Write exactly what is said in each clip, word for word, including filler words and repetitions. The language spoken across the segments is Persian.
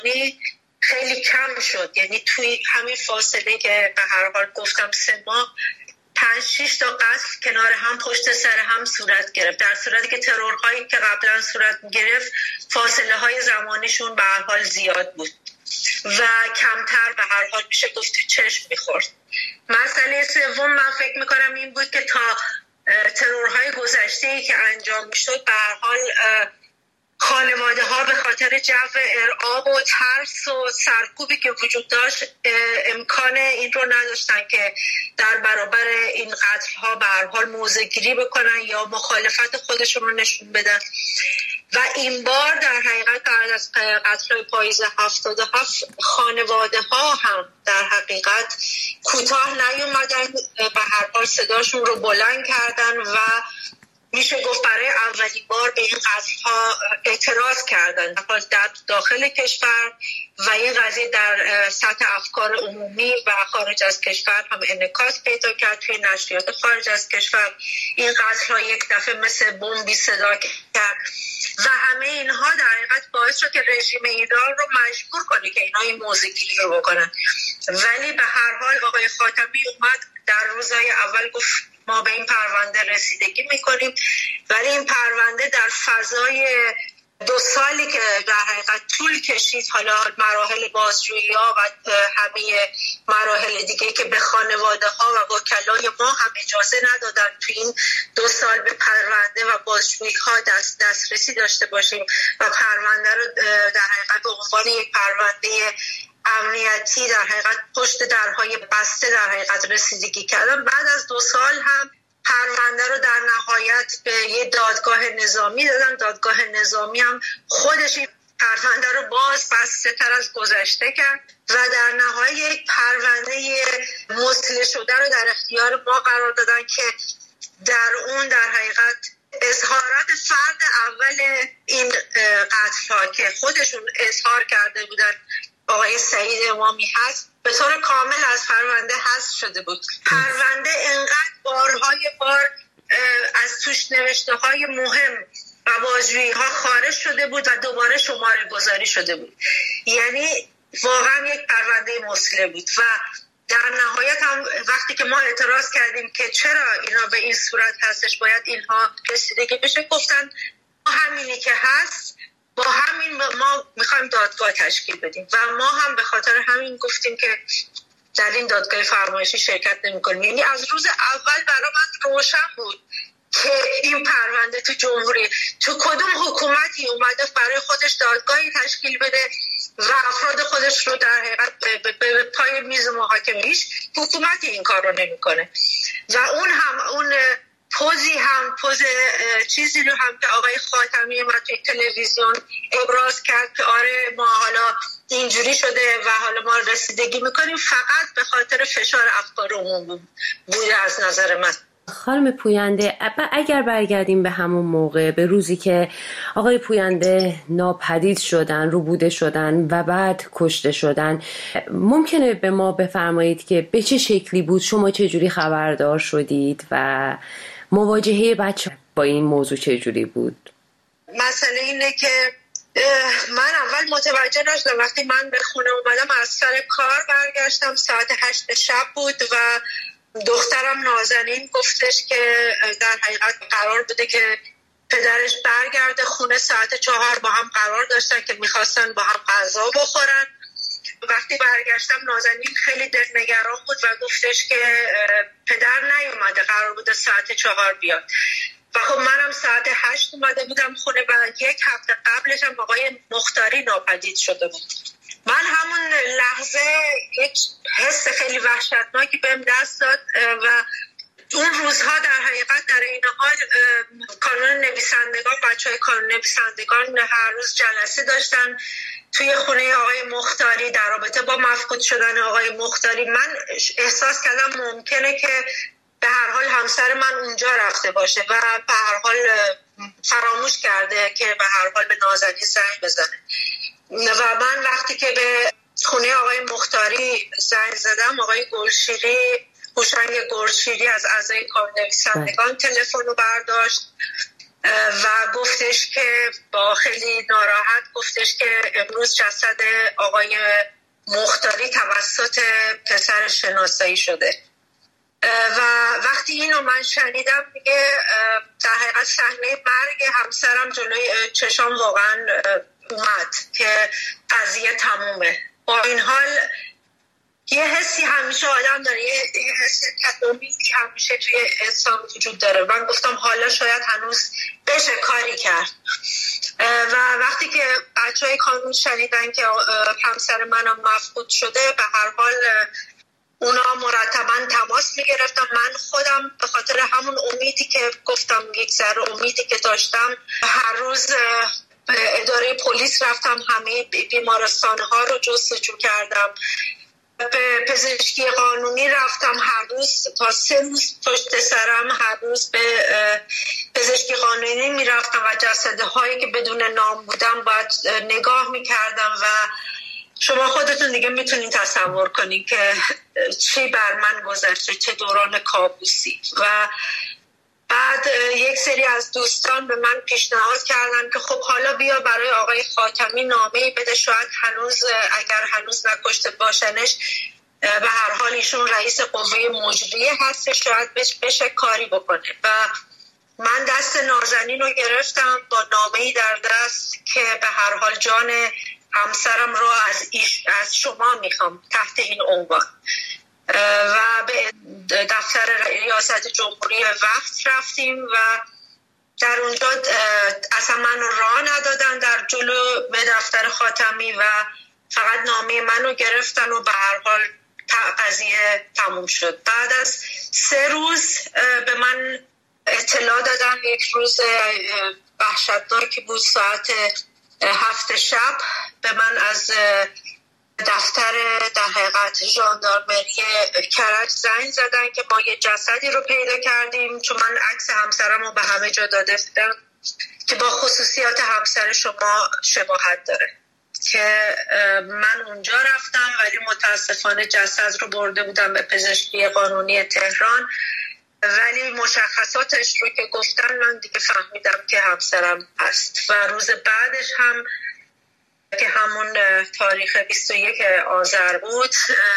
خیلی کم شد. یعنی توی همین فاصله که به هر حال گفتم سه ماه پنج شیش تا قتل کنار هم پشت سر هم صورت گرفت، در صورتی که ترورهایی که قبلا صورت گرفت فاصله های زمانیشون به هر حال زیاد بود و کمتر به هر حال میشه گفت چشم میخورد. مسئله سوم من فکر میکنم این بود که تا ترورهای گذشته‌ای که انجام میشد به هر حال خانواده ها به خاطر جو ارعاب و ترس و سرکوبی که وجود داشت امکان این رو نداشتن که در برابر این قتل ها به هر حال موضع گیری بکنن یا مخالفت خودشون رو نشون بدن و این بار در حقیقت بعد از قتل های پاییز هفتاد و هفت خانواده ها هم در حقیقت کوتاه نیومدن، به هر حال صداشون رو بلند کردن و میشه گفت برای اولین بار به این قضیه‌ها اعتراض کردن در داخل کشور و این قضیه در سطح افکار عمومی و خارج از کشور هم انعکاس پیدا کرد. توی نشریات خارج از کشور این قضیه‌ها یک دفعه مثل بمبی صدا کرد و همه اینها در حقیقت باعث شد که رژیم ایران رو مجبور کنه که اینا این موضوعگیری رو بکنن. ولی به هر حال آقای خاتمی اومد در روزهای اول گفت ما به این پرونده رسیدگی میکنیم، ولی این پرونده در فضای دو سالی که در حقیقت طول کشید، حالا مراحل بازجویی ها و همه مراحل دیگه که به خانواده ها و وکلای ما هم اجازه ندادن تو این دو سال به پرونده و بازجویی ها دست دسترسی داشته باشیم و پرونده رو در حقیقت به عنوان یک پرونده امنیتی در حقیقت پشت درهای بسته در حقیقت رسیدگی کردن. بعد از دو سال هم پرونده رو در نهایت به یه دادگاه نظامی دادن. دادگاه نظامی هم خودش این پرونده رو باز بسته تر از گذشته کرد و در نهایت یک پرونده مصلح شده رو در اختیار ما قرار دادن که در اون در حقیقت اظهارات فرد اول این قتل ها که خودشون اظهار کرده بودن آقای سعید امامی هست به طور کامل از پرونده حذف شده بود. پرونده انقدر بارهای بار از توش نوشته های مهم و بازجویی ها خارج شده بود و دوباره شماره گذاری شده بود. یعنی واقعا یک پرونده مصلح بود و در نهایت هم وقتی که ما اعتراض کردیم که چرا اینا به این صورت هستش باید اینها رسیدگی بشه، گفتن همینی که هست با همین ما میخوایم دادگاه تشکیل بدیم و ما هم به خاطر همین گفتیم که در این دادگاه فرمایشی شرکت نمی کنیم. یعنی از روز اول برای من روشن بود که این پرونده تو جمهوری تو کدوم حکومتی اومده برای خودش دادگاهی تشکیل بده و افراد خودش رو در حقیقت به پای میز محاکمه‌ایش حکومتی این کار رو نمی کنه و اون هم اون پوزی هم پوز چیزی رو هم که آقای خاتمی ما توی تلویزیون ابراز کرد که آره ما حالا اینجوری شده و حالا ما رسیدگی میکنیم، فقط به خاطر فشار افکار عمومی بوده از نظر من. خانم پوینده، اگر برگردیم به همون موقع، به روزی که آقای پوینده ناپدید شدن، روبوده شدن و بعد کشته شدن، ممکنه به ما بفرمایید که به چه شکلی بود؟ شما چه جوری خبردار شدید و مواجهه بچه با این موضوع چه جوری بود؟ مسئله اینه که من اول متوجه نشدم. وقتی من به خونه اومدم از سر کار برگشتم، ساعت هشت شب بود و دخترم نازنین گفتش که در حقیقت قرار بوده که پدرش برگرده خونه. ساعت چهار با هم قرار داشتن که میخواستن با هم غذا بخورن. وقتی برگشتم نازنین خیلی دلنگران بود و گفتش که پدر نیومده، قرار بوده ساعت چهار بیاد. و خب منم ساعت هشت اومده بودم خونه و یک هفته قبلش هم آقای مختاری ناپدید شده بود. من همون لحظه یک حس خیلی وحشتناکی بهم دست داد و اون روزها در حقیقت در این حال کانون نویسندگان، بچه های کانون نویسندگان هر روز جلسه داشتن توی خونه آقای مختاری در رابطه با مفقود شدن آقای مختاری. من احساس کردم ممکنه که به هر حال همسر من اونجا رفته باشه و به هر حال فراموش کرده که به هر حال به نازنین زنگ بزنه. و من وقتی که به خونه آقای مختاری زنگ زدم، آقای گلشیری، هوشنگ گلشیری از اعضای کانون نویسندگان تلفن رو برداشت و گفتش که با خیلی ناراحت گفتش که امروز جسد آقای مختاری توسط پسرش شناسایی شده. و وقتی اینو من شنیدم دیگه در حقیقت صحنه مرگ همسرم جلوی چشام واقعا اومد که قضیه تمومه. با این حال یه حسی همیشه آدم داره، یه حسی امیدی همیشه توی انسان وجود داره. من گفتم حالا شاید هنوز بشه کاری کرد. و وقتی که بچه های کانون شنیدن که همسر منم مفقود شده، به هر حال اونا مرتبا تماس میگرفتم. من خودم به خاطر همون امیدی که گفتم، یک ذره امیدی که داشتم، هر روز به اداره پلیس رفتم، همه بیمارستانها رو جستجو کردم، به پزشکی قانونی رفتم، هر روز تا سه روز پشت سرم هر روز به پزشکی قانونی میرفتم و جسده هایی که بدون نام بودم باید نگاه میکردم و شما خودتون دیگه میتونین تصور کنین که چی بر من گذشته، چه دوران کابوسی. و بعد یک سری از دوستان به من پیشنهاد کردن که خب حالا بیا برای آقای خاتمی نامه‌ای بده، شاید هنوز اگر هنوز نکشته باشنش، به هر حال ایشون رئیس قوه مجریه هست، شاید بشه کاری بکنه. و من دست نازنین رو گرفتم با نامه‌ای در دست که به هر حال جان همسرم رو از ایش از شما میخوام تحت این عنوان. و به دفتر ریاست جمهوری وقت رفتیم و در اونجا اصلا من رو راه ندادن در جلو به دفتر خاتمی و فقط نامه من رو گرفتن و به هر حال قضیه تموم شد. بعد از سه روز به من اطلاع دادن، یک روز وحشتناکی بود، ساعت هفت شب به من از دفتر در حقیقت ژاندارمری کرج زنگ زدن که ما یه جسدی رو پیدا کردیم، چون من عکس همسرم رو به همه جا داده بودم که با خصوصیات همسر شما شباهت داره، که من اونجا رفتم ولی متاسفانه جسد رو برده بودم به پزشکی قانونی تهران، ولی مشخصاتش رو که گفتن من دیگه فهمیدم که همسرم هست. و روز بعدش هم که همون تاریخ بیست و یک آذر بود،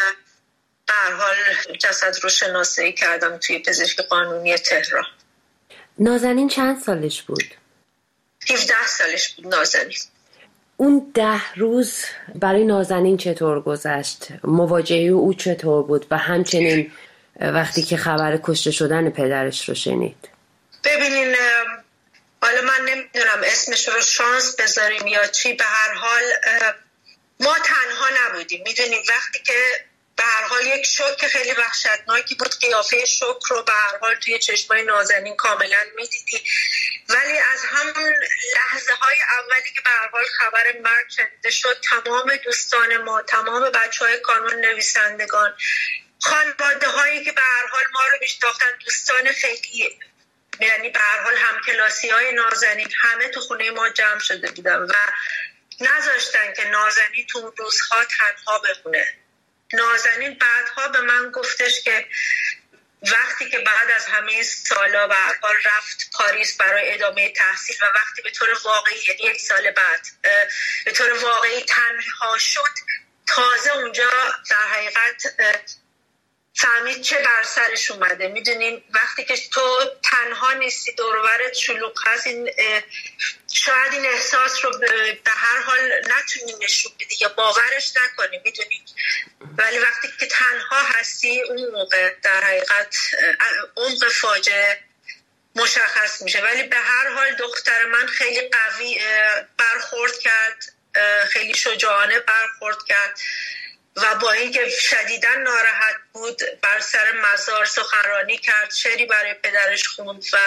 به هر حال جسد رو شناسایی کردم توی پزشکی قانونی تهران. نازنین چند سالش بود؟ هفده سالش بود نازنین. اون ده روز برای نازنین چطور گذشت؟ مواجهه او چطور بود؟ و همچنین وقتی که خبر کشته شدن پدرش رو شنید. ببینین، حالا من نمیدونم اسمش رو شانس بذاریم یا چی، به هر حال ما تنها نبودیم. میدونیم وقتی که به هر حال یک شوک خیلی وحشتناکی بود، قیافه شوک رو به هر حال توی چشمای نازنین کاملا میدیدی، ولی از همون لحظه های اولی که به هر حال خبر مرگ شنیده شد، تمام دوستان ما، تمام بچه های کانون نویسندگان، خانواده هایی که به هر حال ما رو میشناختن، دوستان خیلی، یعنی به هر حال همکلاسی های نازنین، همه تو خونه ما جمع شده بودن و نذاشتن که نازنین تو روزها تنها بمونه. نازنین بعدها به من گفتش که وقتی که بعد از همه سالا به هر حال رفت پاریس برای ادامه تحصیل و وقتی به طور واقعی، یعنی یک سال بعد به طور واقعی تنها شد، تازه اونجا در حقیقت فهمید چه بر سرش اومده. میدونین وقتی که تو تنها نیستی، دور و برت شلوغ هست، این شاید این احساس رو به هر حال نتونی نشون بدی یا باورش نکنی، میدونین، ولی وقتی که تنها هستی اون موقع در حقیقت عمق فاجعه مشخص میشه. ولی به هر حال دختر من خیلی قوی برخورد کرد، خیلی شجاعانه برخورد کرد و با اینکه شدیداً ناراحت بود بر سر مزار سخنرانی کرد، شعری برای پدرش خوند و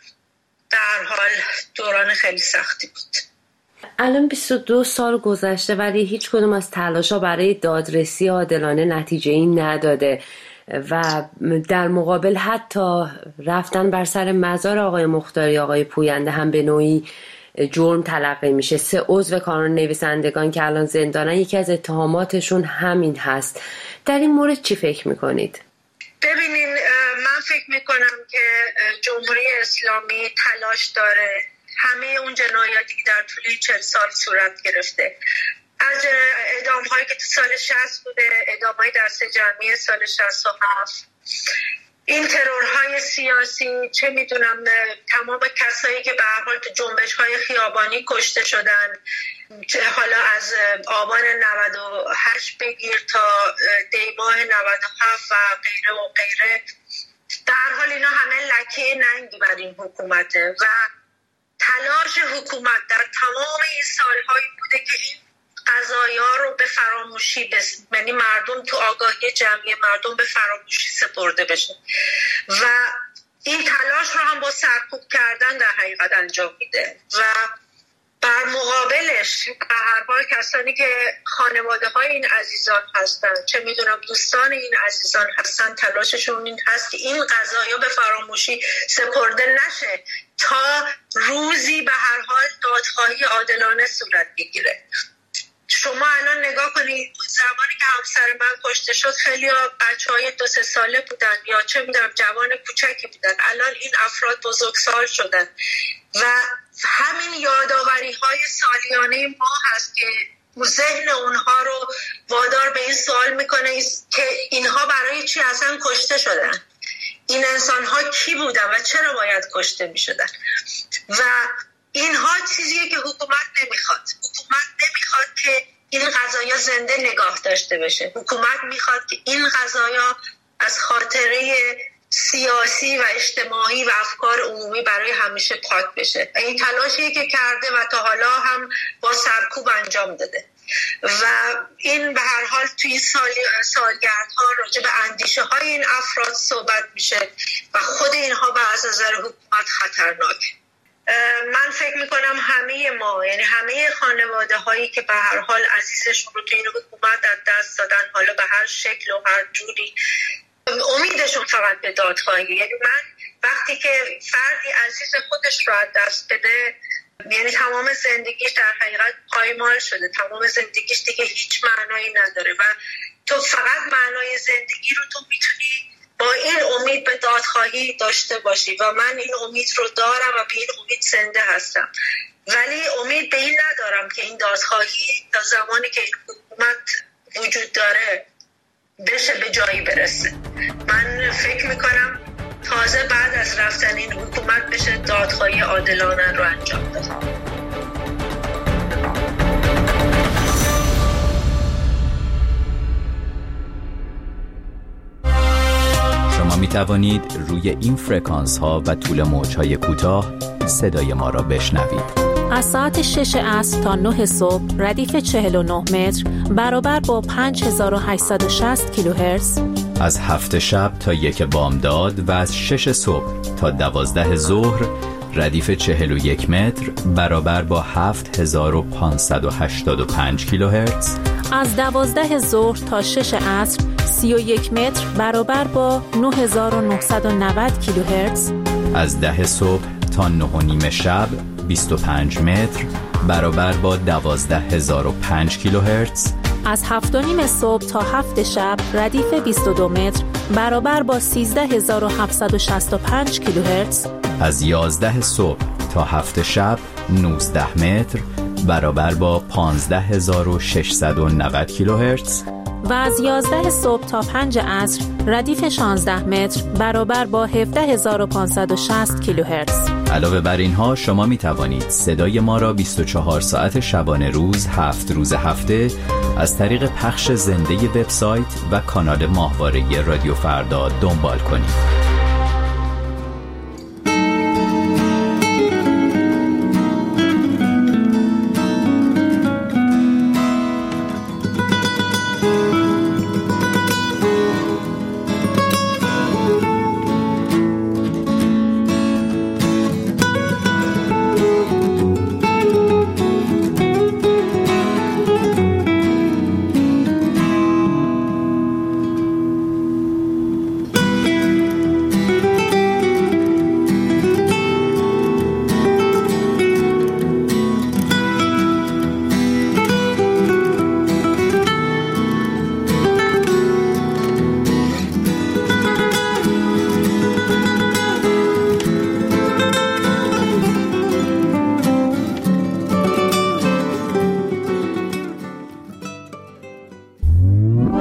در حال دوران خیلی سختی بود. الان بیست و دو سال گذشته ولی هیچ کدوم از تلاش‌ها برای دادرسی عادلانه نتیجه‌ای نداده و در مقابل حتی رفتن بر سر مزار آقای مختاری، آقای پوینده هم به نوعی جرم تلقی میشه. سه عضو کانون نویسندگان که الان زندانن، یکی از اتهاماتشون همین هست. در این مورد چی فکر میکنید؟ ببینین، من فکر میکنم که جمهوری اسلامی تلاش داره همه اون جنایاتی که در طول چهل سال صورت گرفته، از اعدام هایی که تو سال شصت بوده، اعدام های دست جمعی سال شصت و هفت، این ترورهای سیاسی، چه میدونم تمام کسایی که به هر حال تو جنبش های خیابانی کشته شدن، حالا از آبان نود و هشت بگیر تا دیماه نود و هفت و غیره و غیره. در حال اینا همه لکه ننگی بر این حکومته و تلاش حکومت در تمام این سالهایی بوده که این قضایا رو به فراموشی بس... یعنی مردم تو آگاهی جمعی مردم به فراموشی سپرده بشه و این تلاش رو هم با سرکوب کردن در حقیقت انجام میده و بر مقابلش به هر حال کسانی که خانواده های این عزیزان هستن، چه میدونم دوستان این عزیزان هستن، تلاششون این هست که این قضایا به فراموشی سپرده نشه تا روزی به هر حال دادخواهی عادلانه صورت بگیره. شما الان نگاه کنید، زمانی که همسر من کشته شد خیلی ها بچه های دو سه ساله بودن یا چه میدونم جوان کوچکی بودن، الان این افراد بزرگسال شدن و همین یادآوری های سالیانه ما هست که ذهن اونها رو وادار به این سوال میکنه که اینها برای چی اصلا کشته شدن، این انسان ها کی بودن و چرا باید کشته میشدن. و اینها چیزیه که حکومت نمیخواد. حکومت نمیخواد که این قضایا زنده نگاه داشته بشه. حکومت میخواد که این قضایا از خاطره سیاسی و اجتماعی و افکار عمومی برای همیشه پاک بشه. این تلاشیه که کرده و تا حالا هم با سرکوب انجام داده و این به هر حال توی سال سالگردها راجع به اندیشه های این افراد صحبت میشه و خود اینها به از نظر حکومت خطرناک. من فکر میکنم همه ما، یعنی همه خانواده هایی که به هر حال عزیزشون رو توی این حکومت از دست دادن، حالا به هر شکل و هر جوری، امیدشون فقط به دادخواهی. یعنی من وقتی که فردی عزیز خودش رو از دست بده، یعنی تمام زندگیش در حقیقت پایمال شده، تمام زندگیش دیگه هیچ معنایی نداره و تو فقط معنای زندگی رو تو میتونی با این امید به دادخواهی داشته باشی و من این امید رو دارم و به این امید زنده هستم، ولی امید به این ندارم که این دادخواهی تا زمانی که این حکومت وجود داره بشه به جایی برسه. من فکر میکنم تازه بعد از رفتن این حکومت بشه دادخواهی عادلانه رو انجام داد. شما می توانید روی این فرکانس ها و طول موج های کوتاه صدای ما را بشنوید. از ساعت شش عصر تا نه صبح ردیف چهل و نه متر برابر با پنج هزار و هشتصد و شصت کیلوهرتز. از هفت شب تا یک بامداد و از شش صبح تا دوازده ظهر ردیف چهل و یک متر برابر با هفت هزار و پانصد و هشتاد و پنج کیلوهرتز. از دوازده ظهر تا شش عصر سی و یک متر برابر با نه هزار و نهصد و نود کیلوهرتز. از ده صبح تا نه و نیم شب بیست و پنج متر برابر با دوازده هزار و پنج کیلوهرتز. از هفت و نیم صبح تا هفت شب ردیف بیست و دو متر برابر با سیزده هزار و هفتصد و شصت و پنج کیلوهرتز. از یازده صبح تا هفت شب نوزده متر برابر با پانزده هزار و ششصد و نود کیلوهرتز. و از یازده صبح تا پنج عصر ردیف شانزده متر برابر با هفده هزار و پانصد و شصت کیلوهرتز. علاوه بر اینها شما می توانید صدای ما را بیست و چهار ساعت شبانه روز هفت روز هفته از طریق پخش زنده وبسایت و کانال ماهواره رادیو فردا دنبال کنید.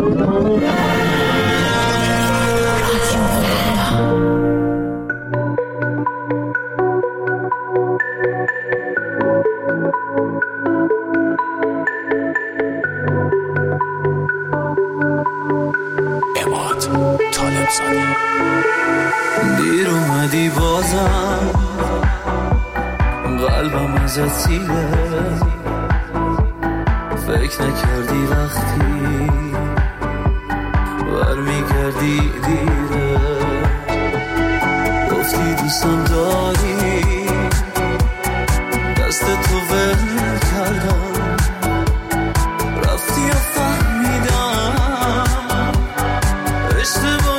دیر اومدی بازم قلبم ازت سیره، فکر نکردی وقتی برمیگردی دیره، گفتی دوستم داری دست تو ول کردم، رفتی و فهمیدم اشتباه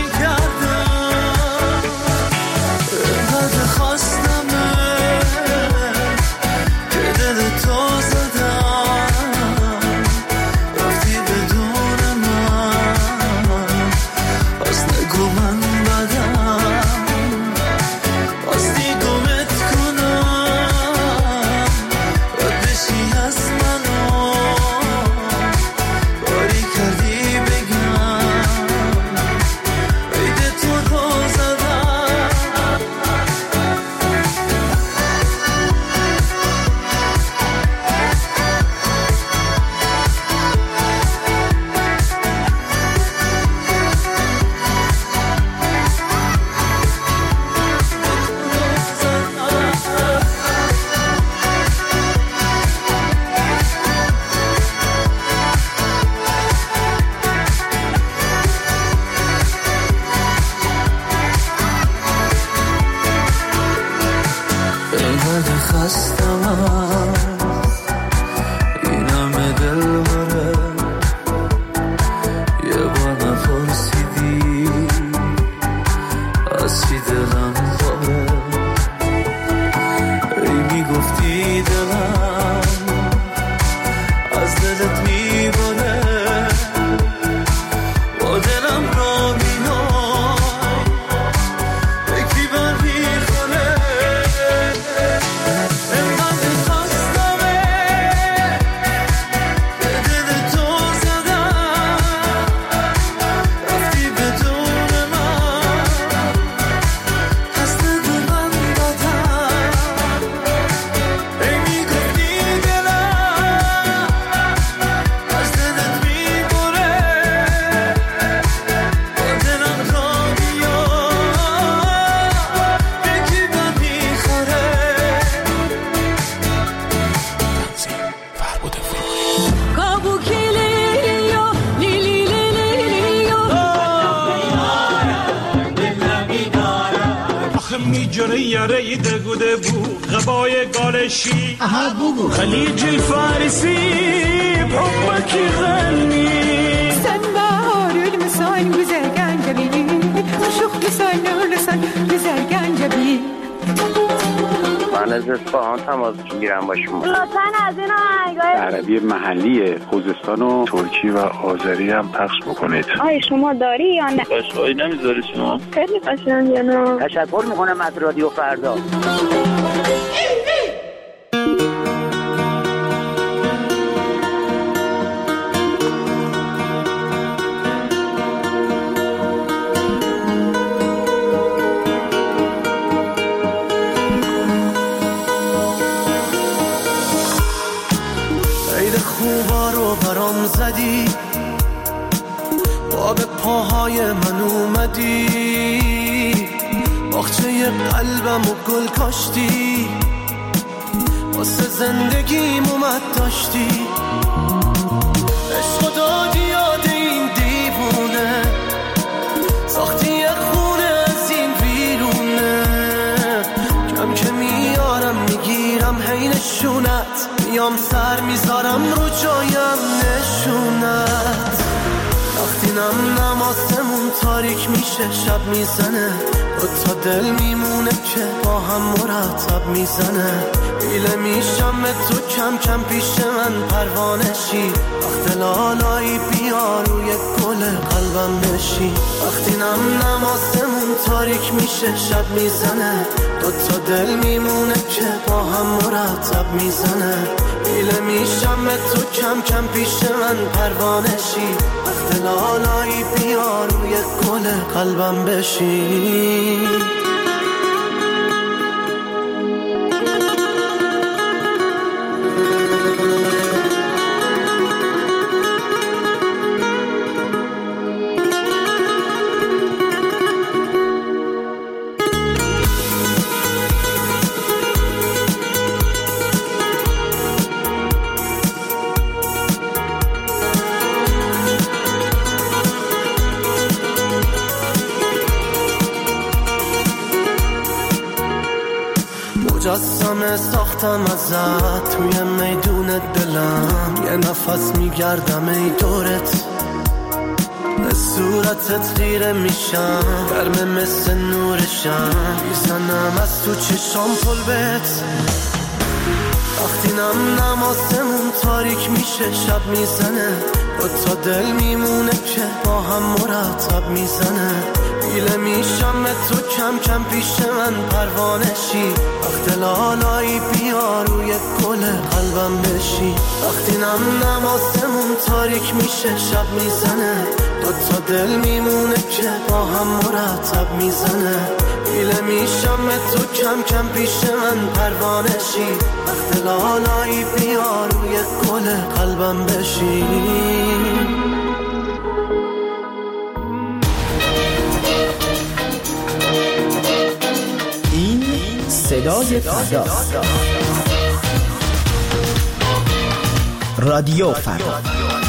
یاره دگوده بود غبای گالشی خلیج الفارسي بحبك يغني سنبار المسان بزرگان جبی شوخ لسان لسان بزرگان جبی من از اصفهان تماس میگیرم با شما. لطفاً از این آهنگای عربی محلی خوزستان و ترکی و آذری هم پخش بکنید. آی شما داری یا نه؟ قشنگی نمیذاری شما؟ خیلی قشنگه نه. تشکر میکنم از رادیو فردا. زدی با به پاهای من اومدی باغچه قلبم و گل کاشتی واسه زندگیم اومد داشتی عشق دادی یاد این دیوونه ساختی یه خونه از این ویرونه کم که میارم میگیرم حینشونت میام سر میذارم رو جایم نشونت وقتی نم نماسمون تاریک میشه شب میزنه دو تا دل میمونه که با هم مرتب میزنه ایله میشم به تو کم کم پیش من پروانشی وقت لالایی بیا روی گل قلب قلبم بشی. وقتی نم نماسمون تاریک میشه شب میزنه، دوتا دل میمونه که با هم مرتب میزنه. میله میشم به تو کم کم پیش من پروانشی. وقت لالایی بیا روی گل قلبم بشی. مجسمه ساختم ازت توی میدون دلم، یه نفس میگردم ای دورت، به صورتت خیره میشم، گرمه مثل نورشم، میزنم از تو چشام پل بهت. وقتی نم نماسمون تاریک میشه شب میزنه، دوتا دل میمونه که با هم مرتب میزنه. میله میشم به تو کم کم پیش من پروانشی. وقت لالایی بیا روی گل قلبم بشی. وقتی نم نماسمون تاریک میشه شب میزنه، دوتا دل میمونه که با هم مرتب میزنه. میله میشم به تو کم کم پیش من پروانشی. وقت لالایی بیا روی گل قلبم بشی. صدای فردا، رادیو فردا.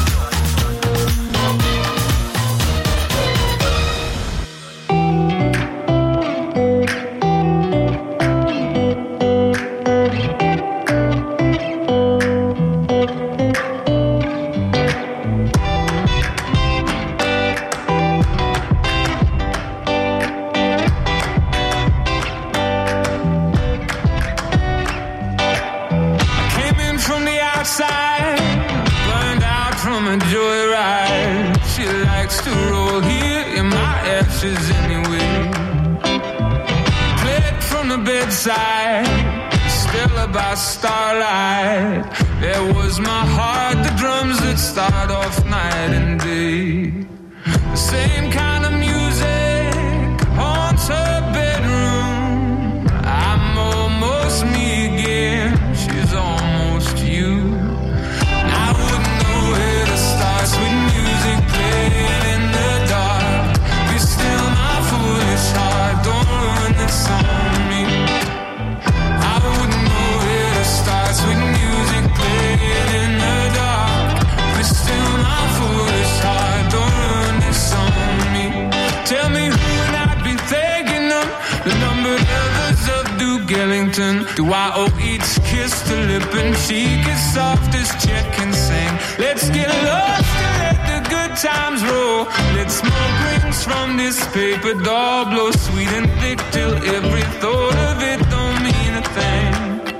Starlight, there was my heart, the drums that start off night and day. The same kind of music haunts her bedroom. I'm almost me again, she's almost you. And I wouldn't know where to start, sweet music playing in the dark. Be still my foolish heart, don't ruin this on me. I wouldn't know where to start, sweet music playing in the dark. But still my foolish heart, don't ruin this on me. Tell me who would I be thinking of, the numbered lovers of Duke Ellington. Do I owe each kiss to lip and cheek as soft as Chet can sing? Let's get lost and let the good times roll. Let smoke rings from this paper doll blow sweet and thick till every thought of it don't mean a thing.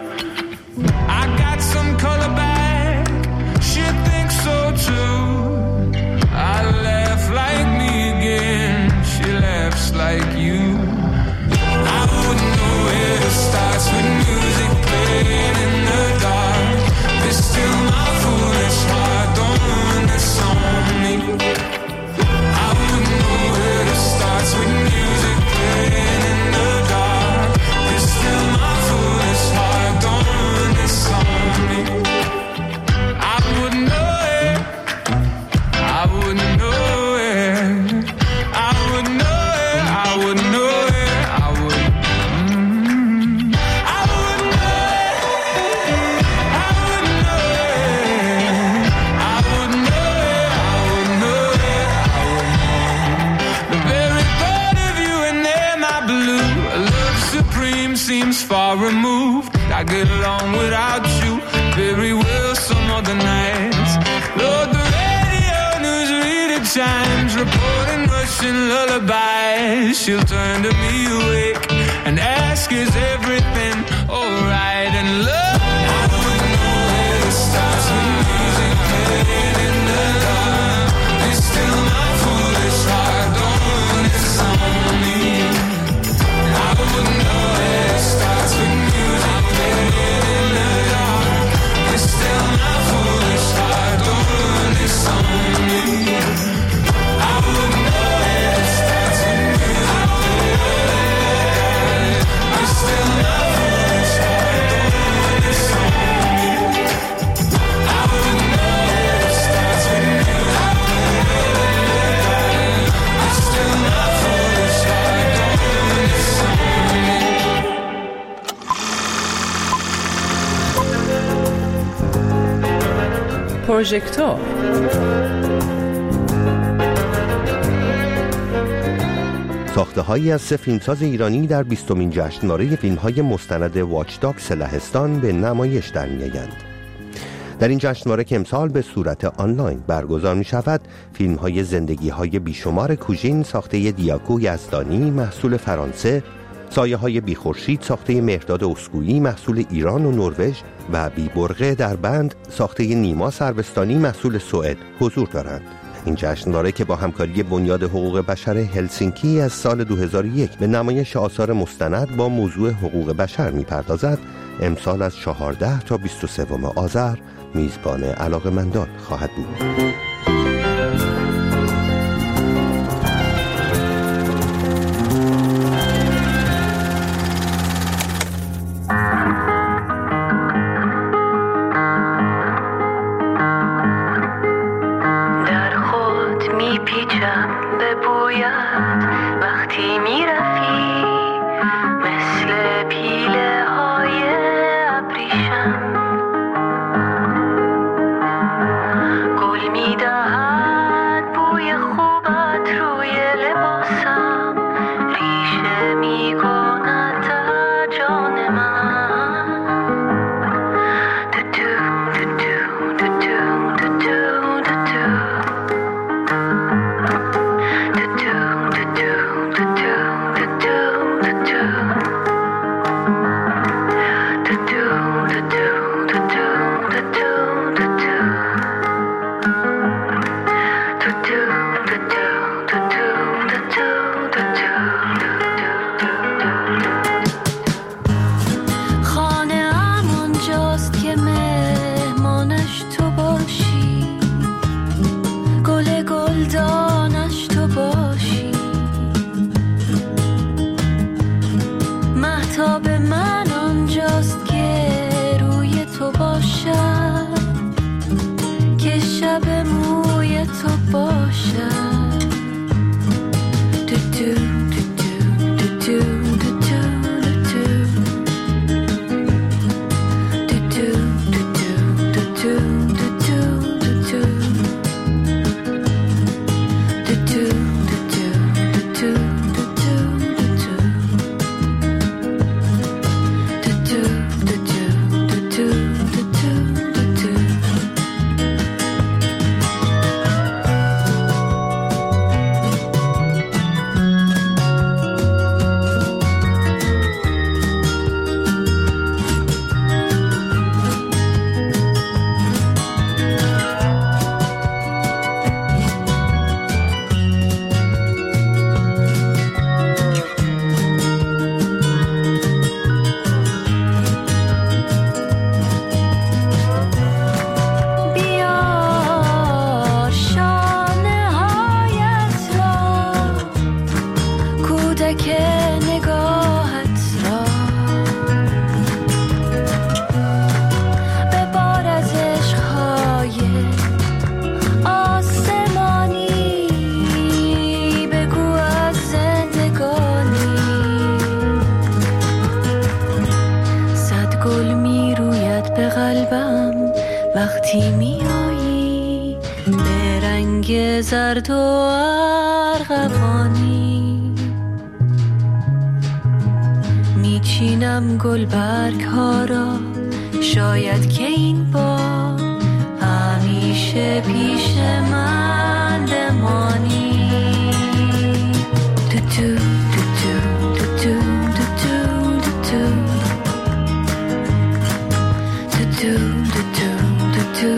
I got some color back, she thinks so too. I laugh like me again, she laughs like you. I wouldn't know where to start, with music playing in the dark. But still my foolish heart, don't ruin this on me. I wouldn't know where to start, with music playing in the dark. But still my foolish heart, don't ruin this on me. I wouldn't know it, I wouldn't know it, I wouldn't know it, I wouldn't know it, I would. Mm, I wouldn't know it, I wouldn't know it, I wouldn't know it, I wouldn't know it, I wouldn't. The very thought of you and there my blue, a love supreme seems far removed. I get along without you very well some other nights. Lord, the radio news reader chimes, reporting Russian lullabies. She'll turn to me awake and ask, is everything alright? And love, I wouldn't know where to start, with music playing in the dark. It's still my foolish پروژکتور. ساخته‌هایی از سه فیلمساز ایرانی در بیستمین جشنواره فیلم‌های مستند واچ داگز لهستان به نمایش در می‌آیند. در این جشنواره که امسال به صورت آنلاین برگزار می‌شود، فیلم‌های زندگی‌های بیشمار کوژین ساخته دیاکو یزدانی محصول فرانسه، سایه‌های بیخورشید ساخته مهرداد اسکویی محصول ایران و نروژ و بی برقه در بند ساخته نیما سروستانی محصول سوئد حضور دارند. این جشنواره که با همکاری بنیاد حقوق بشر هلسینکی از سال دو هزار و یک به نمایش آثار مستند با موضوع حقوق بشر می‌پردازد، امسال از چهارده تا بیست و سوم آذر میزبان علاقه‌مندان خواهد بود. وقتی میایی به رنگ زرد و ارغوانی، میچینم گل برگ ها را، شاید که این بار همیشه پیش من بمانی. تو تو تو تو تو تو تو تو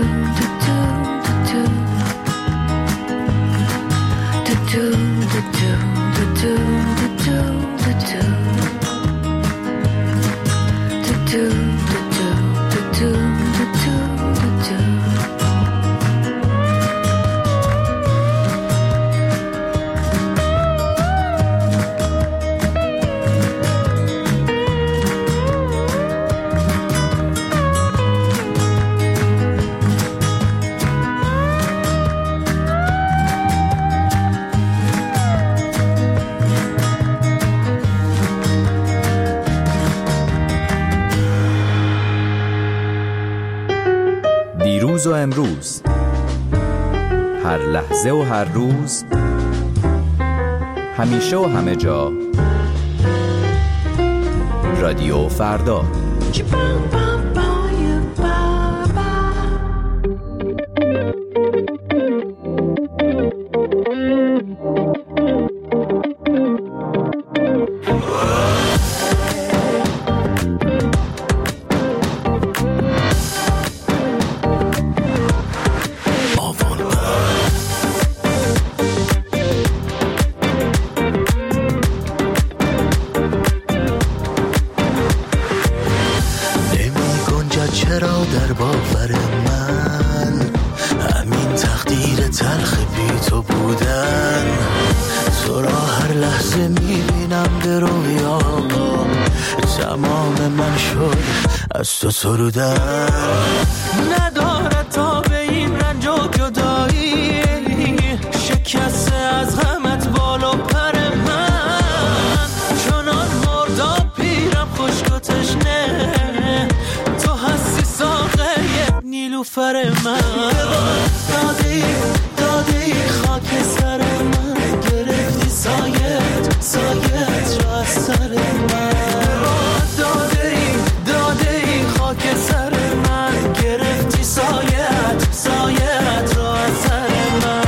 دیروز و امروز هر لحظه و هر روز، همیشه و همه جا. رادیو فردا. از تو سرودن ندارد تا به این رنج و جدایی، شکسته از غمت بالا پر من، چنان مردا پیرم خشک و تشنه، تو هستی ساقه نیلوفر من. دادی دادی خاک سر من، گرفتی سایت سایت را از سر من. که سر من گرفتی سایت سایت را از سر من.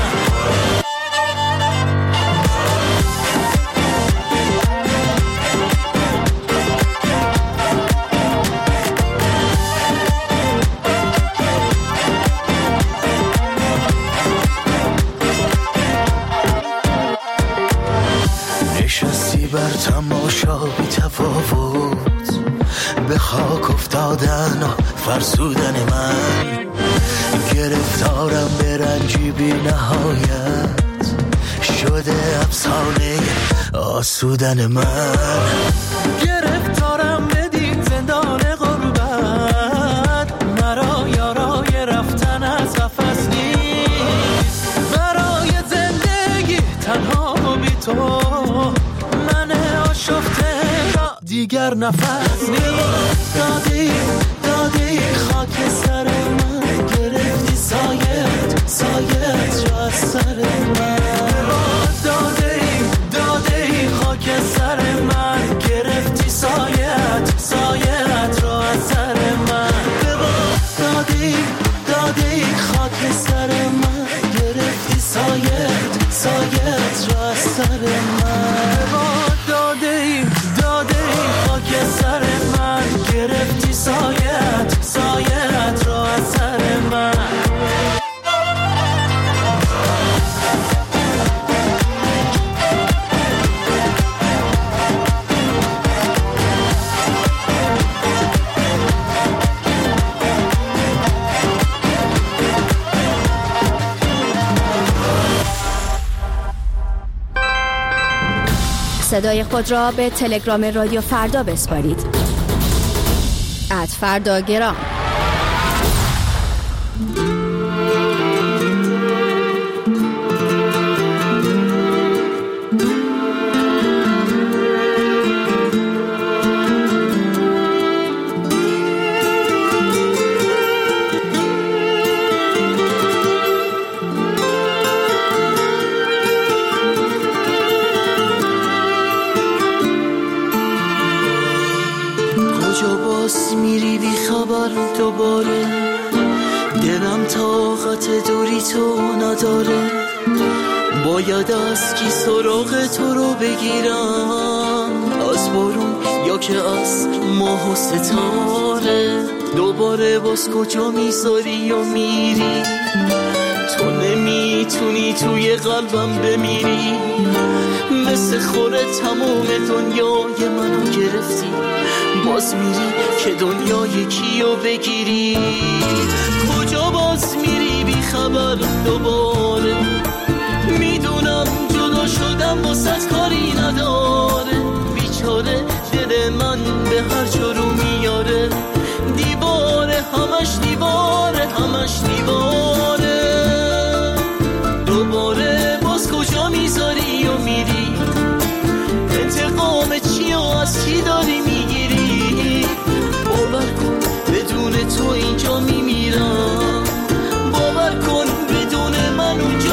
نشستی بر تماشا بی تفاوت، به خاک افتادن و فرسودن من، گرفتارم به رنجی بی نهایت، شده افسانه آسودن من. گرفتارم بدین زندان غربت، مرا یارای رفتن از قفس نیست، برای زندگی تنها بی تو من آشفته را دیگر نفس نیست. دادی دادی خاک سر من، گرفتی سایت سایت را از سر من. دادی دادی خاک سر من، گرفتی سایت سایت را از سر من. دادی دادی خاک سر من، گرفتی سایت سایت را از سر من. دادی دادی خاک سر من، گرفتی سایت سایت را از سر من. صدای خود را به تلگرام رادیو فردا بسپارید. ات فرداگرام. دوباره دلم طاقت دوری تو نداره، باید از کی سراغ تو رو بگیرم، از بارون یا که از ماه و ستاره. دوباره باز کجا میذاری و میری، تو نمیتونی توی قلبم بمیری، مثل خوره تمام دنیای منو گرفتی، باز میری که دنیای کیو بگیری. کجا باز میری بی خبر دوباره، میدونم جدا شدم واسه کاری نداره، بیچاره دل من به هر جا رو میاره، دیواره همش دیواره همش دیواره. دوباره باز کجا میذاری و میری، انتقام چی و از کی داری میگیری، باور کن بدون تو اینجا میمیرم، باور کن بدون من اونجا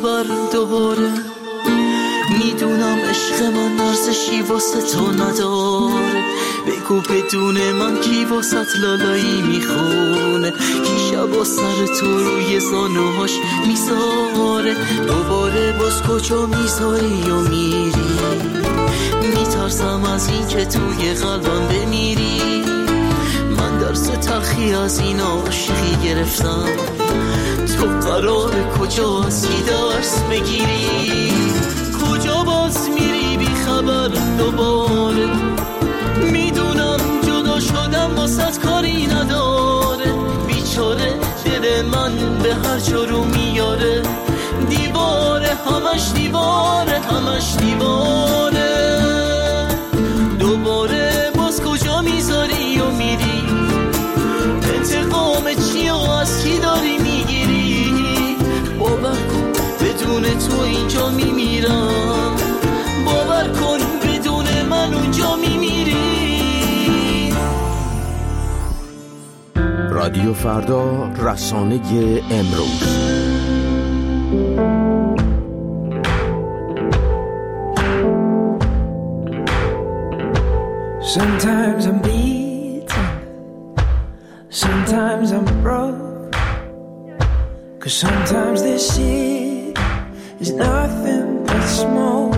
بیخبر دوباره. میدونم عشق من ارزشی واسه تو نداره، بگو بدون من کی واسه لالایی میخونه، کی شب و سر تو روی زانوهاش میذاره. دوباره باز کجا میذاری و میری، میترسم از این که توی قلبم بمیری. من درس تلخی از این عاشقی گرفتم، تو قراره کجا از کی درس بگیری، کجا باز میری بی خبر دوباره. میدونم جدا شدم واسه کاری نداره، بیچاره دل من به هر جا رو میاره. دیواره همش دیواره همش دیواره. دوباره باز کجا میذاری و میری، انتقام چی و از کی داری میگیری. باور کن بدون تو اینجا میمیرم، باور کن بدون من اونجا میمیری. رادیو فردا، رسانه امروز. Sometimes I'm beaten, sometimes I'm broke, 'cause sometimes this shit is nothing but smoke.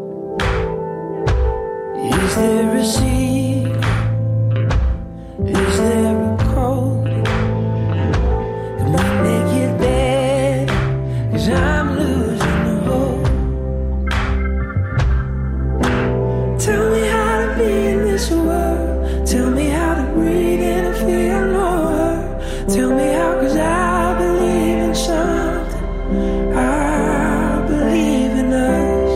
Is there a secret? Is there a code? Can we make it better? 'Cause I'm losing the hope. Tell me how to be in this world. Tell me how to breathe in and feel no hurt. Tell me how, 'cause I believe in something. I believe in us.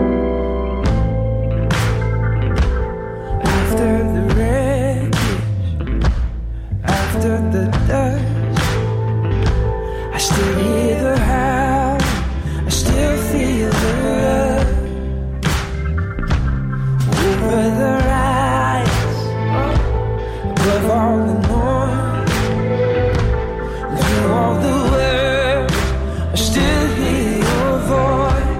After the wreckage, after the dust, I still hear the howl, I still feel the love. Over the rise, above all the noise, through all the words, I still hear your voice.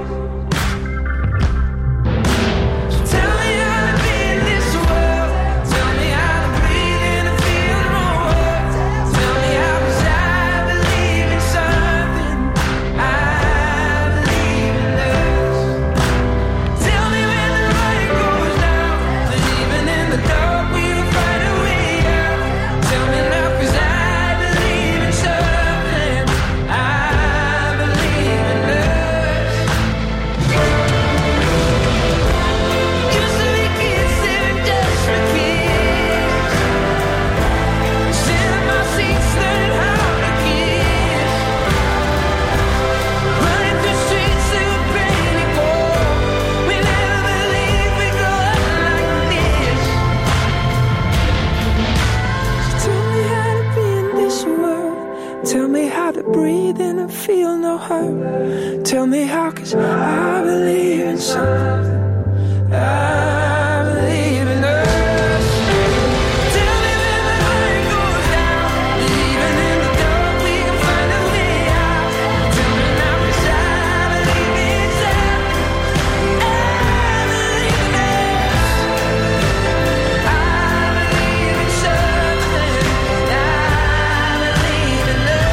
So tell me how to be in this world. Tell me how to breathe in and feel no hurt. Tell me how, 'cause I believe in something. I believe in us. Tell me when the light goes down, that even in the dark we'll find a way out. Tell me now, 'cause I believe in something. I believe in us. 'Cause we kids, they're desperate kids. Sit in my seats, learn how to kiss. Running through streets that were pretty cold. We never believed we'd grow up like this. So tell me how to be in this world. Tell me how to breathe in and feel no hurt. Tell me how, 'cause I believe in something. I believe in us. Tell me when the light goes down, that even in the dark we can find a way out. Tell me now, 'cause I believe in something. I believe in us. I believe in something. I believe in us.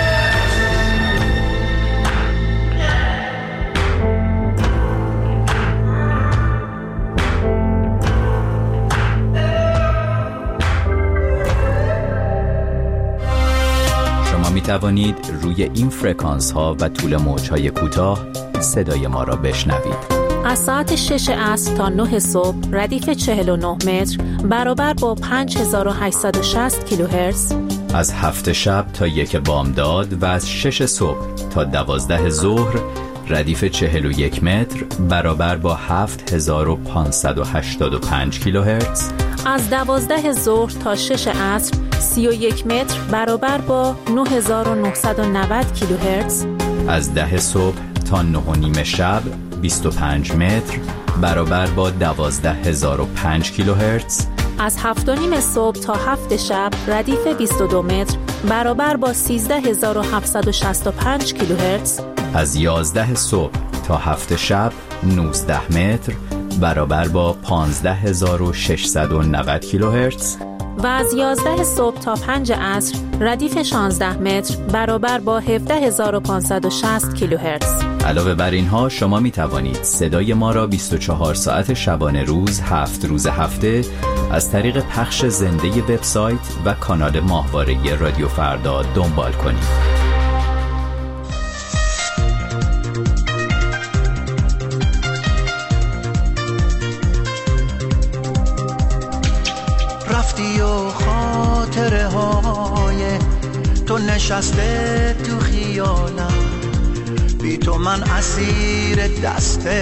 شما می توانید روی این فرکانس ها و طول موج های کوتاه صدای ما را بشنوید. از ساعت شش عصر تا نه صبح ردیف چهل و نه متر برابر با پنج هزار و هشتصد و شصت کیلوهرتز. از هفت شب تا یک بامداد و از شش صبح تا دوازده ظهر ردیف چهل و یک متر برابر با هفت هزار و پانصد و هشتاد و پنج کیلوهرتز. از دوازده ظهر تا شش عصر سی و یک متر برابر با نه هزار و نهصد و نود کیلوهرتز. از ده صبح تا نه و نیم شب بیست و پنج متر برابر با دوازده هزار و پنج کیلوهرتز. از هفت و نیم صبح تا هفت شب ردیف بیست و دو متر برابر با سیزده هزار و هفتصد و شصت و پنج کیلوهرتز. از یازده صبح تا هفت شب نوزده متر برابر با پانزده هزار و ششصد و نود کیلوهرتز و از یازده صبح تا پنج عصر ردیف شانزده متر برابر با هفده هزار و پانصد و شصت کیلوهرتز. علاوه بر اینها شما می توانید صدای ما را بیست و چهار ساعت شبانه روز هفت روز هفته از طریق پخش زنده وبسایت و کانال ماهواره رادیو فردا دنبال کنید. رفتی و خاطره های تو نشسته تو خیالم، بی تو من اسیر دسته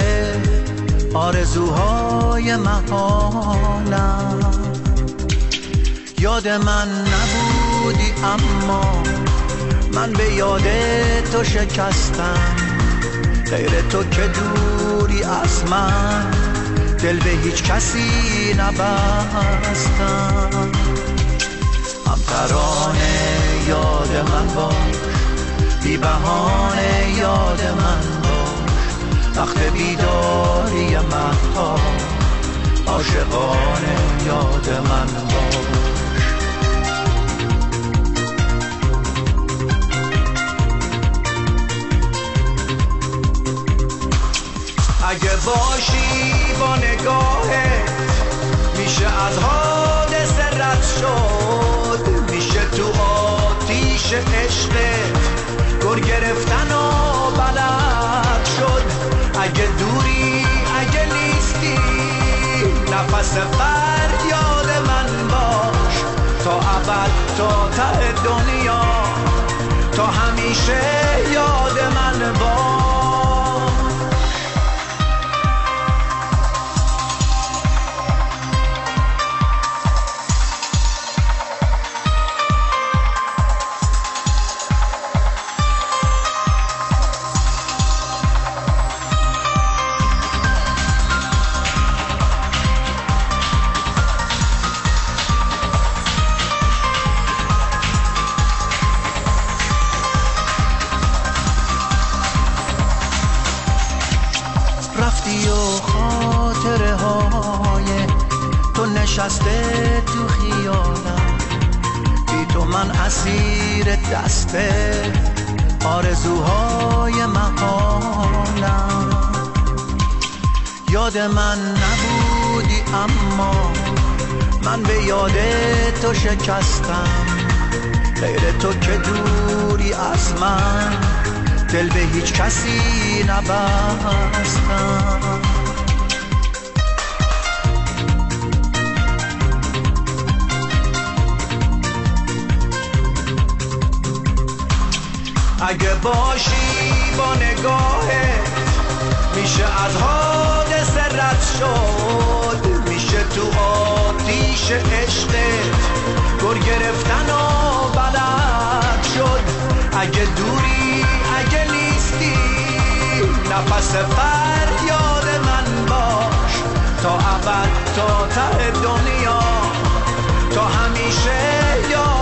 آرزوهای محالم. یاد من نبودی اما من به یاد تو شکستم، غیر تو که دوری از من دل به هیچ کسی نبستم. هم ترانه یاد من باش، بی بهانه یاد من باش، وقت بیداری مهتاب عاشقانه یاد من باش. اگه باشی با نگاهت میشه از حادثه رد شد، میشه تو آتیش عشقت گر گرفتن و بلد شد. اگه دوری اگه نیستی نفس فریاد من باش، تا ابد تا ته دنیا تا همیشه یاد من باش. رفتی و خاطره های تو نشسته تو خیالم، بی تو من اسیر دسته آرزوهای محالم. یاد من نبودی اما من به یاد تو شکستم، غیر تو که دوری از من دل به هیچ کسی نبستم. اگه باشی با نگاهت میشه از حادثه رد شد، میشه تو آتیش عشقت گر گرفتن و بلد شد. اگه دوری اگه نیستی نفس فریاد من باش، تا ابد تا ته دنیا تا همیشه یاد